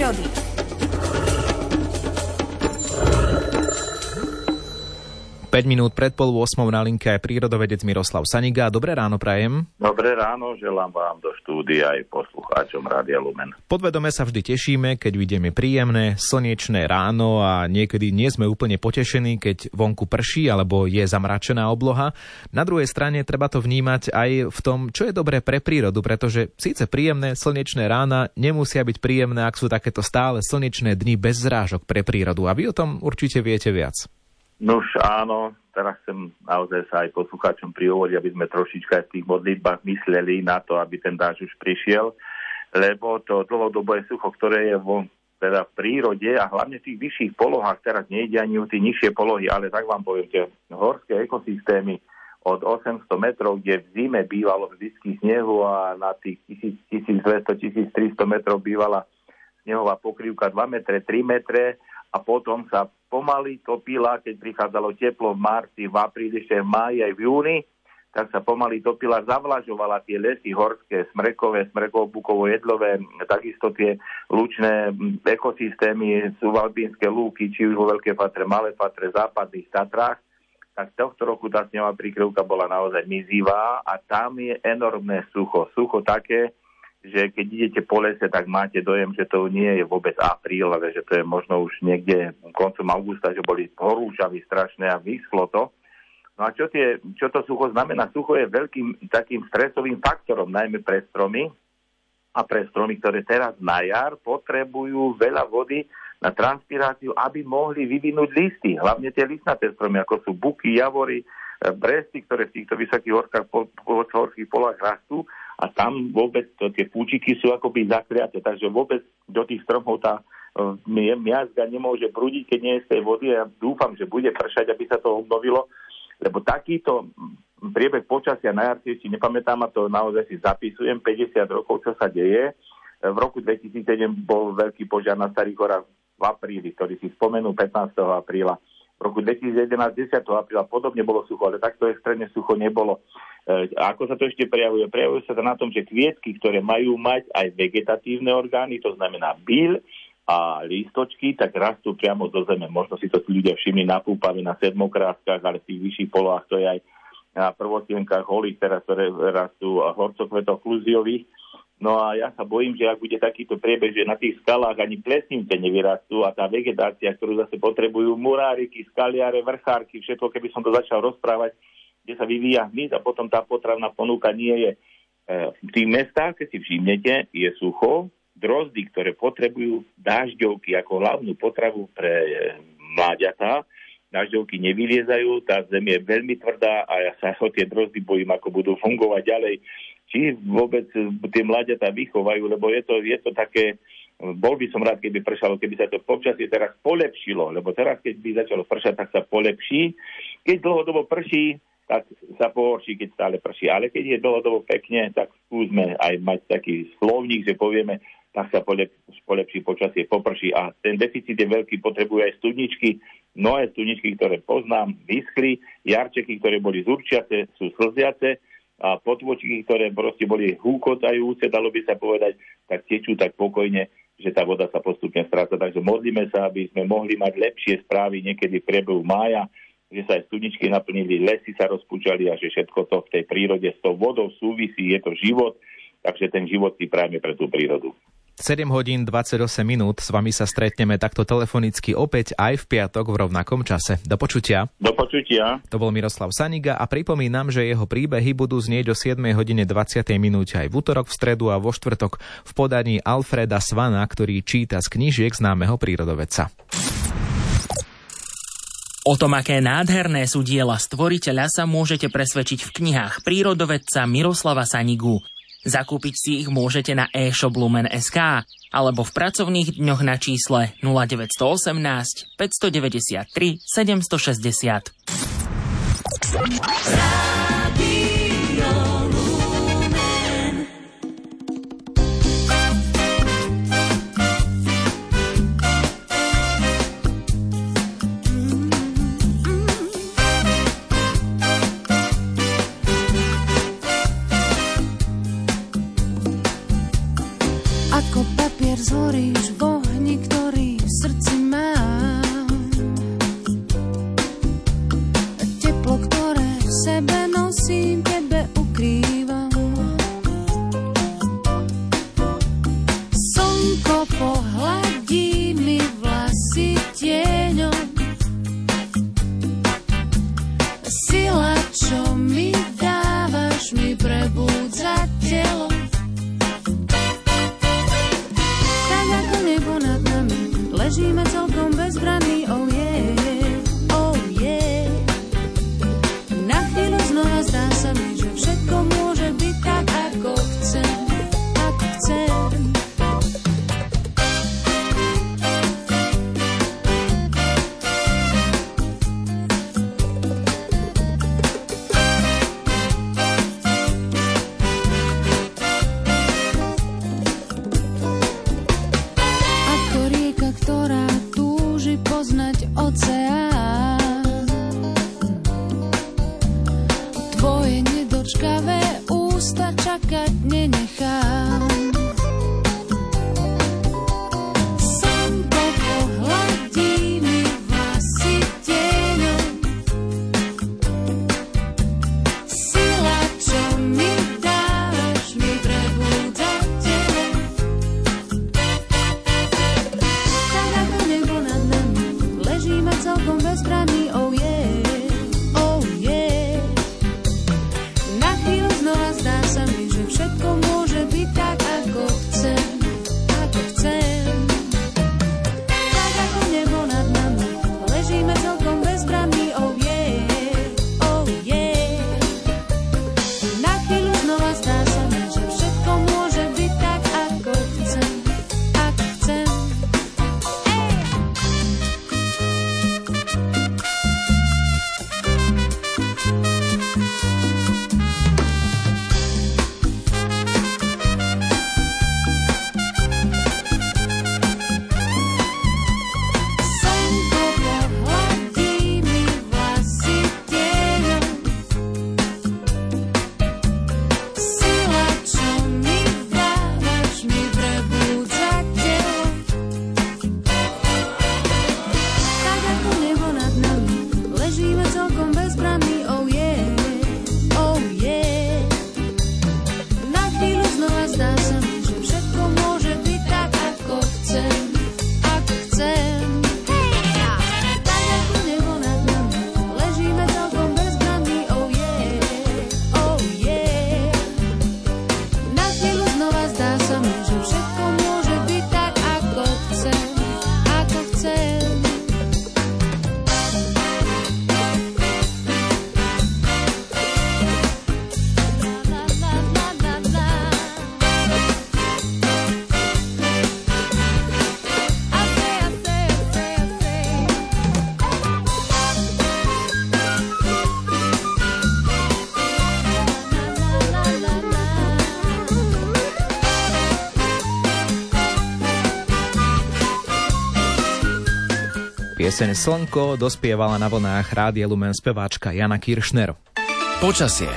prírody. Minút pred 7:30 na linke je prírodovedec Miroslav Saniga. Dobré ráno prajem. Dobré ráno, želám vám do štúdia aj poslucháčom Rádia Lumen. Podvedome sa vždy tešíme, keď vidíme príjemné, slnečné ráno a niekedy nie sme úplne potešení, keď vonku prší alebo je zamračená obloha. Na druhej strane treba to vnímať aj v tom, čo je dobré pre prírodu, pretože síce príjemné slnečné rána nemusia byť príjemné, ak sú takéto stále slnečné dni bez zrážok pre prírodu. A vy o tom určite viete viac. Nuž áno, teraz chcem naozaj sa aj poslucháčom prihovoriť, aby sme trošička v tých modlitbách mysleli na to, aby ten dážď už prišiel, lebo to dlhodobé sucho, ktoré je teda v prírode a hlavne v tých vyšších polohách, teraz nejde ani o tie nižšie polohy, ale tak vám poviem, tie horské ekosystémy od 800 metrov, kde v zime bývalo vždycky snehu a na tých 1200-1300 metrov bývala snehová pokrývka 2 metre, 3 metre a potom sa pomaly topila, keď prichádzalo teplo v marci, v apríli, ešte v máji aj v júni, tak sa pomaly topila, zavlažovala tie lesy horské, smrekové, smrekovo-bukovo-jedlové, takisto tie lučné ekosystémy, subalpínske lúky, či už vo Veľkej Fatre, Malé Fatre, Západných Tatrách, tak tohto roku tá snehová prikryvka bola naozaj mizivá a tam je enormné sucho. Sucho také, že keď idete po lese, tak máte dojem, že to nie je vôbec apríl, ale že to je možno už niekde koncom augusta, že boli horúčaví strašné a vyschlo to. No a čo to sucho znamená? Sucho je veľkým takým stresovým faktorom, najmä pre stromy a pre stromy, ktoré teraz na jar potrebujú veľa vody na transpiráciu, aby mohli vyvinúť listy. Hlavne tie listnaté stromy, ako sú buky, javory, bresty, ktoré v týchto vysokých horských polohách rastú. A tam vôbec tie púčiky sú akoby zakliaté, takže vôbec do tých stromov tá miazga nemôže prúdiť, keď nie je z tej vody. Ja dúfam, že bude pršať, aby sa to obnovilo, lebo takýto priebeh počasia na jar si nepamätám a to naozaj si zapisujem, 50 rokov, čo sa deje. V roku 2007 bol veľký požiar na Starých horách v apríli, ktorý si spomenul 15. apríla. V roku 2011 10. apríla podobne bolo sucho, ale takto extrémne sucho nebolo. A ako sa to ešte prejavuje? Prejavuje sa to na tom, že kvietky, ktoré majú mať aj vegetatívne orgány, to znamená bíľ a lístočky, tak rastú priamo zo zeme. Možno si to ľudia všimli na Púpave, na sedmokráskach, ale v tých vyšších polohách to je aj na prvostienkách holých, teraz ktoré rastú horcokvetoch kluziových. No a ja sa bojím, že ak bude takýto priebeh, že na tých skalách ani plesnice nevyrastú a tá vegetácia, ktorú zase potrebujú muráriky, skaliare, vrchárky, všetko, keby som to začal rozprávať, kde sa vyvíja hmyz a potom tá potravná ponuka nie je. V tých mestách, keď si všimnete, je sucho, drozdy, ktoré potrebujú dažďovky ako hlavnú potravu pre mláďatá. Dažďovky nevyliezajú, tá zem je veľmi tvrdá a ja sa o tie drozdy bojím, ako budú fungovať ďalej. Či vôbec tie mláďatá vychovajú, lebo je to také, bol by som rád, keby pršalo, keby sa to počasie teraz polepšilo, lebo teraz, keď by začalo pršať, tak sa polepší. Keď dlhodobo prší, tak sa pohorší, keď stále prší. Ale keď je dlhodobo pekne, tak skúsme aj mať taký slovník, že povieme, tak sa polepší počasie, poprší. A ten deficit je veľký, potrebuje aj studničky. Mnohé studničky, ktoré poznám, vyschli. Jarčeky, ktoré boli zurčiace, sú slziace. A potvočky, ktoré proste boli húkotajúce, dalo by sa povedať, tak tečú tak pokojne, že tá voda sa postupne stráca. Takže modlíme sa, aby sme mohli mať lepšie správy niekedy v priebehu mája, že sa aj studničky naplnili, lesy sa rozpúčali a že všetko to v tej prírode s tou vodou súvisí, je to život, takže ten život si prajeme pre tú prírodu. 7 hodín 28 minút, s vami sa stretneme takto telefonicky opäť aj v piatok v rovnakom čase. Do počutia. Do počutia. To bol Miroslav Saniga a pripomínam, že jeho príbehy budú znieť o 7 hodine 20 minúte aj v utorok, v stredu a vo štvrtok v podaní Alfreda Svana, ktorý číta z knížiek známeho prírodovedca. O tom, aké nádherné sú diela stvoriteľa, sa môžete presvedčiť v knihách prírodovedca Miroslava Sanigu. Zakúpiť si ich môžete na e-shop Lumen.sk alebo v pracovných dňoch na čísle 0918 593 760. Ako papier zhoríš v ohni. prosím, tebe ukrývam. Slnko pohladí mi vlasy tieňom. Sila, čo mi dávaš, mi prebúdza telo. Tak ako nebo nad nami, ležíme celkom bezbranní, oh yeah, oh yeah. Na chvíľu znova zdá sa mi, že všetko môže byť tak, ako chcem, ako chcem. Poznať oceán. Tvoje nedočkavé ústa čakať nenechám. Slnko pohladí mi vlasy tieňom. Sila, čo mi dáš, mi prebúdza telo. Tak ako nebo nad nami, ležíme celkom bezbranní, oh yeah, oh yeah. Na chvíľu znova zdá sa mi, že všetko môže byť tak, ako chcem, ako chcem. Tak ako nebo nad nami, ležíme celkom bezbranní, oh yeah, oh yeah. Na chvíľu znova zdá sa mi, že všetko môže byť tak, ako chcem, ako chcem. Pieseň Slnko dospievala na vlnách Rádia Lumen speváčka Jana Kiršner. Počasie.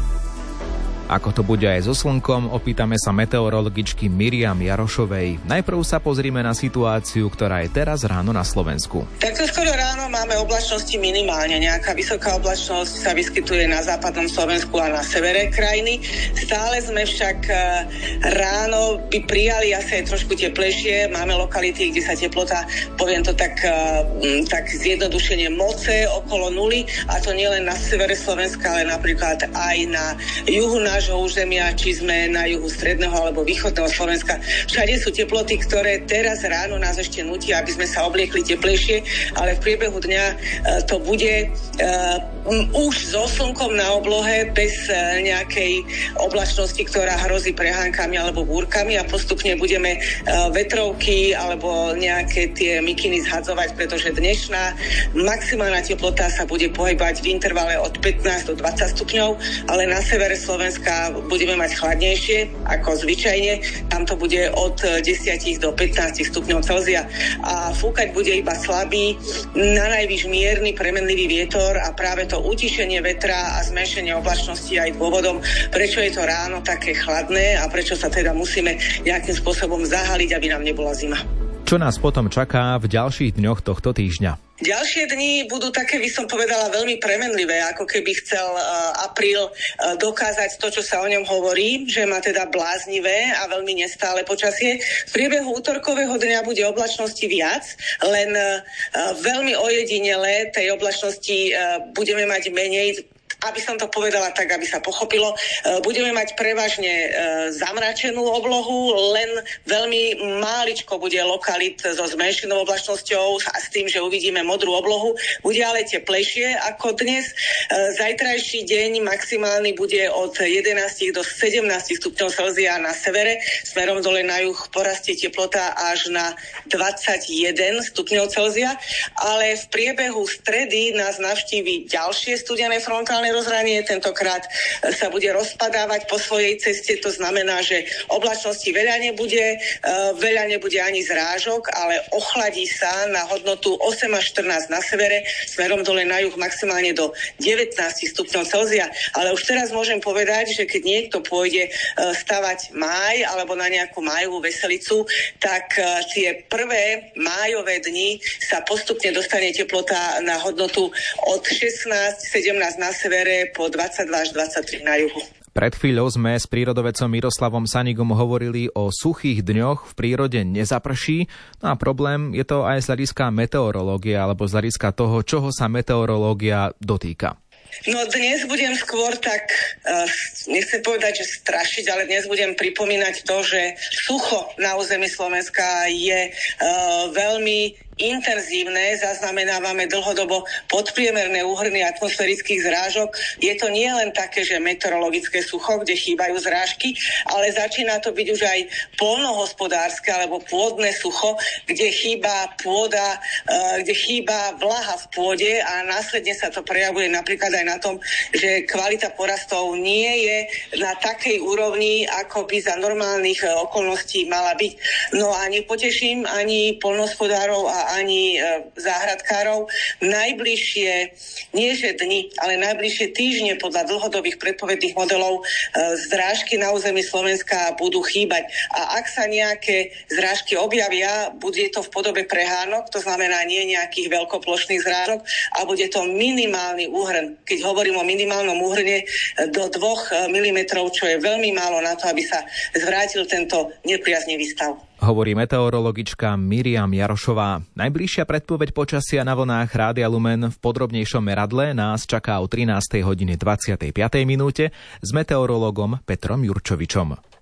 Ako to bude aj so slnkom, opýtame sa meteorologičky Miriam Jarošovej. Najprv sa pozrime na situáciu, ktorá je teraz ráno na Slovensku. Takto skoro ráno máme oblačnosti minimálne. Nejaká vysoká oblačnosť sa vyskytuje na západnom Slovensku a na severe krajiny. Stále sme však ráno by prijali asi aj trošku teplejšie. Máme lokality, kde sa teplota, poviem to tak zjednodušene, moce okolo nuly. A to nielen na severe Slovenska, ale napríklad aj na juhu nášho územia, či sme na juhu stredného alebo východného Slovenska. Všade sú teploty, ktoré teraz ráno nás ešte nutia, aby sme sa obliekli teplejšie, ale v priebehu dňa to bude už so slnkom na oblohe, bez nejakej oblačnosti, ktorá hrozí prehánkami alebo búrkami, a postupne budeme vetrovky alebo nejaké tie mikiny zhadzovať, pretože dnešná maximálna teplota sa bude pohybať v intervale od 15 do 20 stupňov, ale na severe Slovenska budeme mať chladnejšie ako zvyčajne. Tam to bude od 10 do 15 stupňov Celzia a fúkať bude iba slabý, na najvyš mierny premenlivý vietor, a práve to utišenie vetra a zmenšenie oblačnosti aj dôvodom, prečo je to ráno také chladné a prečo sa teda musíme nejakým spôsobom zahaliť, aby nám nebola zima. Čo nás potom čaká v ďalších dňoch tohto týždňa? Ďalšie dni budú také, by som povedala, veľmi premenlivé, ako keby chcel apríl dokázať to, čo sa o ňom hovorí, že má teda bláznivé a veľmi nestále počasie. V priebehu útorkového dňa bude oblačnosti viac, len veľmi ojedinele tej oblačnosti budeme mať menej. Aby som to povedala tak, aby sa pochopilo, budeme mať prevažne zamračenú oblohu, len veľmi máličko bude lokalit so zmenšenou oblačnosťou a s tým, že uvidíme modrú oblohu. Bude ale teplejšie ako dnes. Zajtrajší deň maximálny bude od 11 do 17 stupňov Celzia na severe. Smerom dole na juh porastie teplota až na 21 stupňov Celzia. Ale v priebehu stredy nás navštíví ďalšie studené frontálne rozhranie, tentokrát sa bude rozpadávať po svojej ceste, to znamená, že oblačnosti veľa nebude ani zrážok, ale ochladí sa na hodnotu 8 až 14 na severe, smerom dole na juh maximálne do 19 stupňov Celzia. Ale už teraz môžem povedať, že keď niekto pôjde stavať máj alebo na nejakú májovú veselicu, tak tie prvé májové dni sa postupne dostane teplota na hodnotu od 16-17 na severe po 22 až 23 na juhu. Pred chvíľou sme s prírodovedcom Miroslavom Sanigom hovorili o suchých dňoch, v prírode nezaprší, no a problém je to aj z hľadiska meteorológie alebo z hľadiska toho, čoho sa meteorológia dotýka. No dnes budem skôr tak, nechcem povedať, že strašiť, ale dnes budem pripomínať to, že sucho na území Slovenska je veľmi intenzívne, zaznamenávame dlhodobo podpriemerné úhrny atmosférických zrážok. Je to nie len také, že meteorologické sucho, kde chýbajú zrážky, ale začína to byť už aj poľnohospodárske alebo pôdne sucho, kde chýba pôda, kde chýba vlaha v pôde a následne sa to prejavuje napríklad aj na tom, že kvalita porastov nie je na takej úrovni, ako by za normálnych okolností mala byť. No a nepoteším ani poľnohospodárov a ani záhradkárov. Najbližšie, nie že dni, ale najbližšie týždne podľa dlhodobých predpovedných modelov zrážky na území Slovenska budú chýbať. A ak sa nejaké zrážky objavia, bude to v podobe prehánok, to znamená nie nejakých veľkoplošných zrážok a bude to minimálny úhrn. Keď hovorím o minimálnom úhrne do 2 mm, čo je veľmi málo na to, aby sa zvrátil tento nepriaznivý stav. Hovorí meteorologička Miriam Jarošová. Najbližšia predpoveď počasia na vlnách Rádia Lumen v podrobnejšom meradle nás čaká o 13:25 s meteorologom Petrom Jurčovičom.